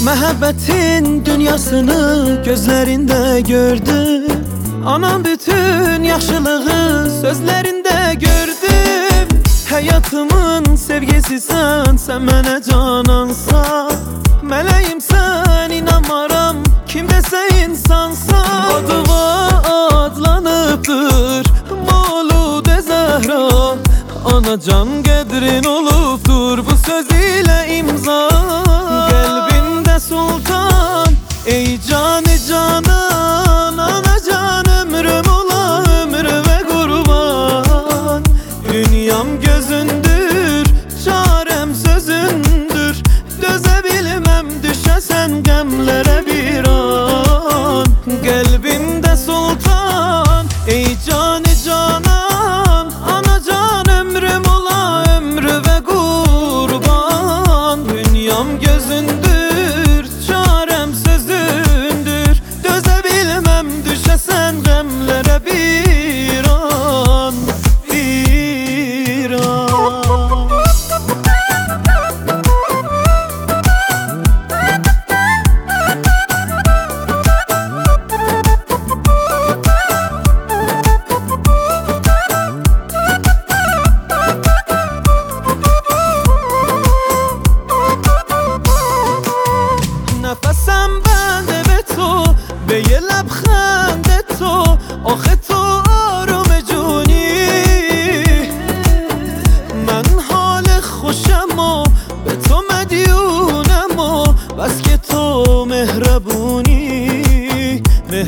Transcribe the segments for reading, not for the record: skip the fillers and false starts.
Məhəbbətin dünyasını gözlərində gördüm. Anam bütün yaxşılığı sözlərində gördüm. Həyatımın sevgisisən, sən mənə canansan. Mələyim sən, inanmaram, kim desə insansan. Adıva adlanıbdır Mavlud Zəhra. Anacan qədrin olubdur bu söz ilə imza. Qəlbimdə sultan, ey canı canan. Anacan ömrüm ola ömrümə qurban. Dünyam gözündür, çarəm sözündür. Dözə bilməm düşəsən qəmlərə bir an. Qəlbimdə sultan, ey canı canan. Anacan ömrüm ola ömrümə qurban. Dünyam gözündür, çarəm sözündür. Dözə bilməm düşəsən qəmlərə bir an, bir an. نفسم بنده به تو، به یه لبخند تو. آخه تو آروم جونی. من حال خوشم و به تو مدیونم و بس که تو مهربونی،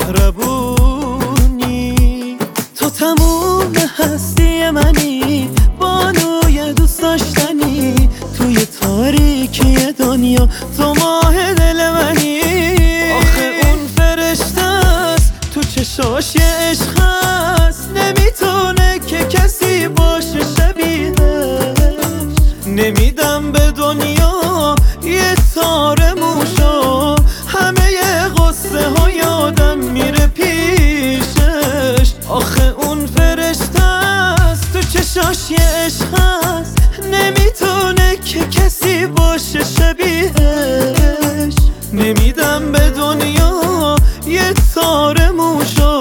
مهربونی. تو تموم هستی منی، بانوی دوست داشتنی. توی تاریکی دنیا تو ماه دل منی. آخه اون فرشته است تو چشاش یه عشق هست. نمیتونه که کسی باشه شبیهش. نمیدم به دنیا یه تار موشا. همه غصه ها یادم میره پیشش. آخه اون فرشته است تو چشاش یه عشق هست. نمیتونه که کسی باشه شبیهش. نمیدم به دنیا یه تار موشا.